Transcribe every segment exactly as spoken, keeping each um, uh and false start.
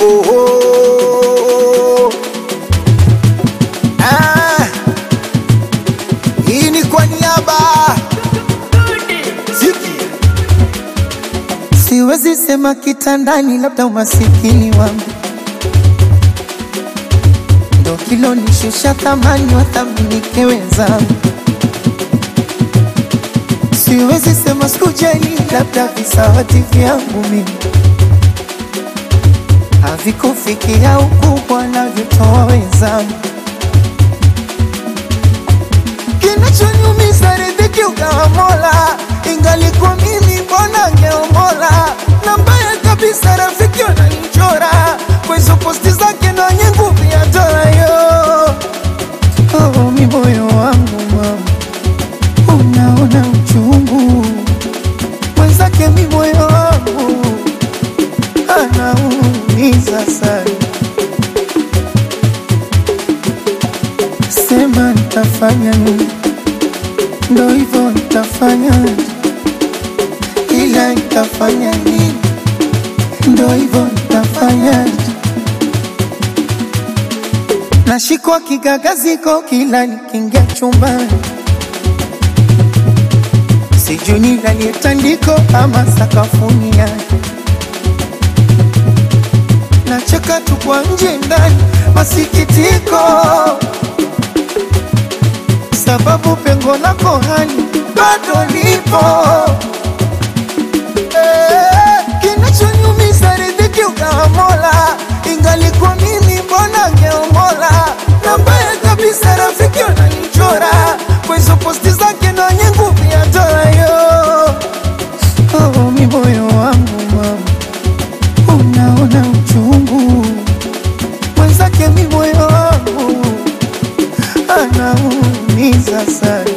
oh, oh. Ah, hii ni kwa niaba Ziki. Siwezi sema kitandani labda umasikini wangu ndo kilo nishusha thamani wathaminike wenzangu. Siwezi sema sikujali labda visawati vyangu mimi havikufikia ukubwa na vitoa wenzangu. Kinachoniumiza riziki ugawa Mola, ingalikuwa mimi mbona ngeomola. Na mbaya kabisa rafiki wananichora kwa hizo posti zake na nye nguvu ya dola yo. Oh, mi moyo wangu mama unaona uchungu, mwenzake mi moyo wangu anaumiza sana. Sema nitafanya nini, ndo hivyo nitafanya, ila nitafanya nini, ndo hivyo nitafanya. Nashikwa kigagaziko kila nikiingia chumbani, sijui nilalie tandiko ama sakafuni yake. Nacheka tu kwa nje ndani masikitiko, sababu pengo lako hali bado lipo. Eh, kinachoniumiza riziki ugawa Mola, ingalikuwa mimi mbona ngeomola. Na mbaya kabisa rafiki wananichora kwa hizo posti zake na nye nguvu ya dola yo. Oh, mi moyo wangu mama unaona uchungu, mwenzake mi moyo wangu anaumiza sana.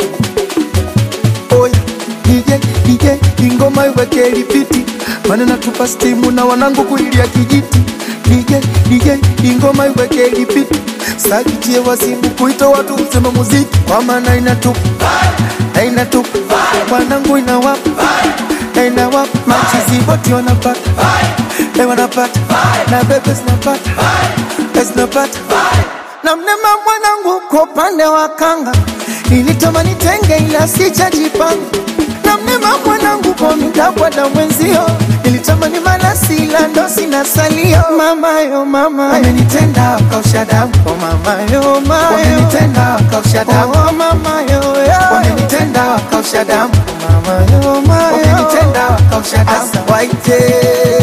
Oya, D J, D J, ingoma iweke lipiti, mana natupa stimu na wanangu kulilia kijiti. D J, D J, ingoma iweke lipiti, sakitie wasimu kuita watu usema muziki, kwa maana inatupa, na inatupa, wanangu inawapa, na inawapa, machizi boti wanapata, na wanapata, na bebe sinapata, na sinapata. Na mnema mwanangu kwa upande wa kanga, nilitamani tenge ila sijajipanga. Na mnema mwanangu kwa midabwa da mwenzio, nilitamani malasi ila ndo sina salio. Mama yo mama wamenitenda wakausha damu, oh mama yo mama wamenitenda wakausha damu, oh mama yo yo wamenitenda wakausha damu, oh mama yo mama wamenitenda wakausha damu. Asa waite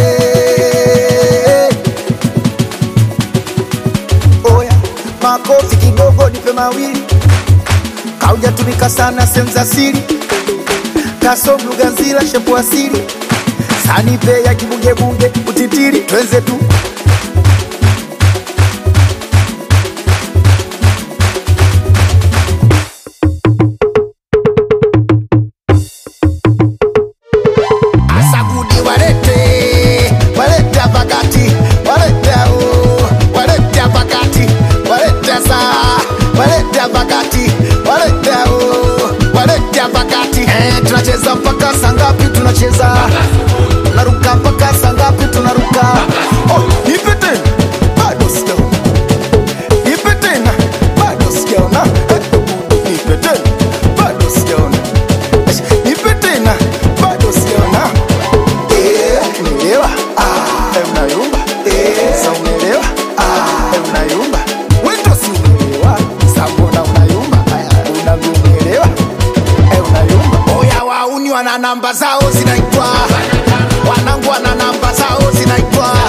makofi kidogo nipe mawili, kauja tumika sana sehemu za siri, kasom lugha nzila shepu asili, sanipe ya kibunge bunge utitiri twenze tu. Asagudi walete, walete apakati, walete o, walete apakati, walete saa, walete apakati, walete o, walete apakati. Eh, tunacheza mpaka saa ngapi tunacheza? Tunaruka mpaka saa ngapi tunaruka? Oh, nipe tena, bado sijaona. Nipe tena, bado sijaona. Nipe tena, bado sijaona. Nipe tena, bado sijaona. Eh, unaelewa? Ah, eh, unayumba. Eh, sa unaelewa? Ah, eh, unayumba. Wewe si unaelewa? Sa mbona unayumba? Unaelewa? Eh, unayumba. Oya wauni wana namba zao zinaitwa, wanangu wana namba zao zinaitwa.